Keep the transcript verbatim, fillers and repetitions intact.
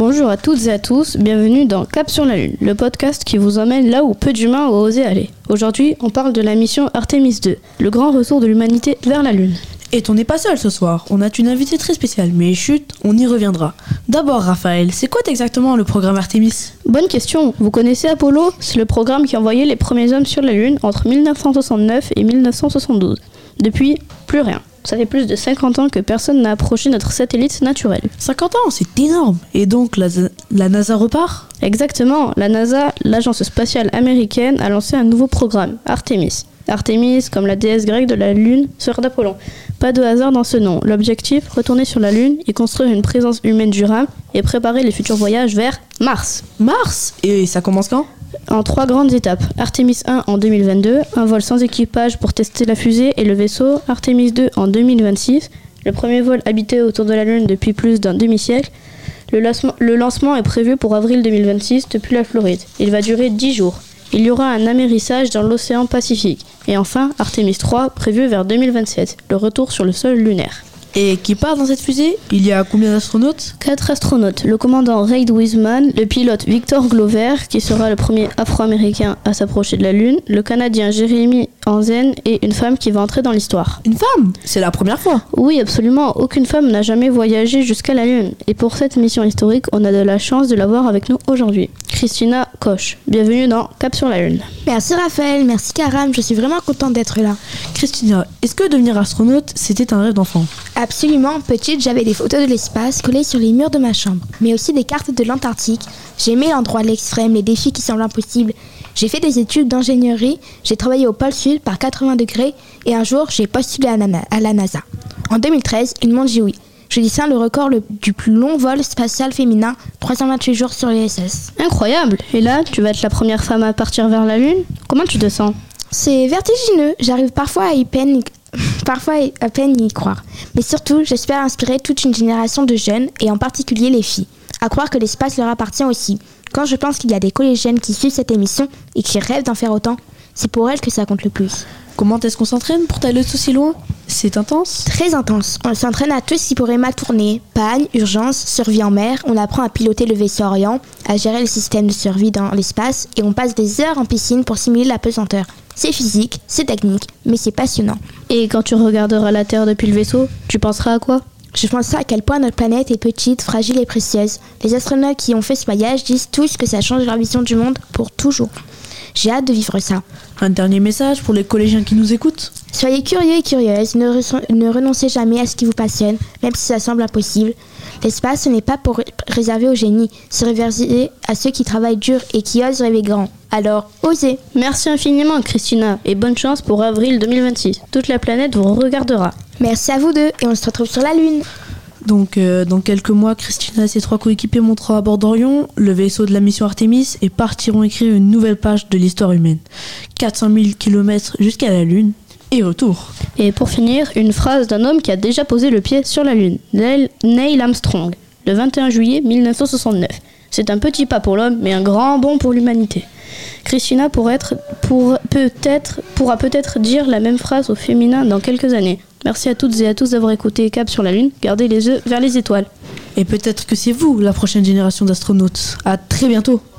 Bonjour à toutes et à tous, bienvenue dans Cap sur la Lune, le podcast qui vous emmène là où peu d'humains ont osé aller. Aujourd'hui, on parle de la mission Artemis deux, le grand retour de l'humanité vers la Lune. Et on n'est pas seul ce soir, on a une invitée très spéciale, mais chut, on y reviendra. D'abord Raphaël, c'est quoi exactement le programme Artemis ? Bonne question, vous connaissez Apollo ? C'est le programme qui envoyait les premiers hommes sur la Lune entre dix-neuf cent soixante-neuf et dix-neuf cent soixante-douze. Depuis, plus rien. Ça fait plus de cinquante ans que personne n'a approché notre satellite naturel. cinquante ans, c'est énorme. Et donc la, la NASA repart ? Exactement, la NASA, l'agence spatiale américaine, a lancé un nouveau programme, Artemis. Artemis, comme la déesse grecque de la Lune, sœur d'Apollon. Pas de hasard dans ce nom. L'objectif, retourner sur la Lune, y construire une présence humaine durable et préparer les futurs voyages vers Mars. Mars ? Et ça commence quand ? En trois grandes étapes. Artemis un en deux mille vingt-deux, un vol sans équipage pour tester la fusée et le vaisseau. Artemis deux en deux mille vingt-six, le premier vol habité autour de la Lune depuis plus d'un demi-siècle. Le lancement, le lancement est prévu pour avril deux mille vingt-six depuis la Floride. Il va durer dix jours. Il y aura un amérissage dans l'océan Pacifique. Et enfin, Artemis trois, prévu vers deux mille vingt-sept, le retour sur le sol lunaire. Et qui part dans cette fusée ? Il y a combien d'astronautes ? Quatre astronautes, le commandant Reid Wiseman, le pilote Victor Glover, qui sera le premier afro-américain à s'approcher de la Lune, le Canadien Jeremy Hansen et une femme qui va entrer dans l'histoire. Une femme ? C'est la première fois ? Oui, absolument. Aucune femme n'a jamais voyagé jusqu'à la Lune. Et pour cette mission historique, on a de la chance de l'avoir avec nous aujourd'hui. Christina Koch, bienvenue dans Cap sur la Lune. Merci Raphaël, merci Karam, je suis vraiment contente d'être là. Christina, est-ce que devenir astronaute, c'était un rêve d'enfant ? Absolument, petite, j'avais des photos de l'espace collées sur les murs de ma chambre, mais aussi des cartes de l'Antarctique. J'aimais l'endroit de l'extrême, les défis qui semblent impossibles. J'ai fait des études d'ingénierie, j'ai travaillé au pôle sud par quatre-vingts degrés et un jour, j'ai postulé à la, à la NASA. En deux mille treize, ils m'ont dit oui. Je détiens le record le, du plus long vol spatial féminin, trois cent vingt-huit jours sur l'I S S. Incroyable. Et là, tu vas être la première femme à partir vers la Lune ? Comment tu te sens ? C'est vertigineux, j'arrive parfois à y peine, parfois à peine y croire. Mais surtout, j'espère inspirer toute une génération de jeunes, et en particulier les filles, à croire que l'espace leur appartient aussi. Quand je pense qu'il y a des collégiennes qui suivent cette émission et qui rêvent d'en faire autant, c'est pour elles que ça compte le plus. Comment est-ce qu'on s'entraîne pour aller aussi loin ? C'est intense ? Très intense. On s'entraîne à tout ce qui pourrait mal tourner. Panne, urgence, survie en mer. On apprend à piloter le vaisseau Orion, à gérer le système de survie dans l'espace et on passe des heures en piscine pour simuler la pesanteur. C'est physique, c'est technique, mais c'est passionnant. Et quand tu regarderas la Terre depuis le vaisseau, tu penseras à quoi ? Je penserai à quel point notre planète est petite, fragile et précieuse. Les astronautes qui ont fait ce voyage disent tous que ça change leur vision du monde pour toujours. J'ai hâte de vivre ça. Un dernier message pour les collégiens qui nous écoutent ? Soyez curieux et curieuses, ne, re- ne renoncez jamais à ce qui vous passionne, même si ça semble impossible. L'espace, ce n'est pas pour réserver aux génies, c'est réservé à ceux qui travaillent dur et qui osent rêver grand. Alors, osez. Merci infiniment Christina, et bonne chance pour avril deux mille vingt-six. Toute la planète vous regardera. Merci à vous deux, et on se retrouve sur la Lune. Donc, euh, dans quelques mois, Christina et ses trois coéquipiers monteront à bord d'Orion, le vaisseau de la mission Artemis, et partiront écrire une nouvelle page de l'histoire humaine. quatre cent mille kilomètres jusqu'à la Lune, et retour. Et pour finir, une phrase d'un homme qui a déjà posé le pied sur la Lune, Neil Armstrong, le vingt et un juillet mille neuf cent soixante-neuf. C'est un petit pas pour l'homme, mais un grand bond pour l'humanité. Christina pour être, pour, peut-être, pourra peut-être dire la même phrase au féminin dans quelques années. Merci à toutes et à tous d'avoir écouté Cap sur la Lune. Gardez les yeux vers les étoiles. Et peut-être que c'est vous, la prochaine génération d'astronautes. À très bientôt.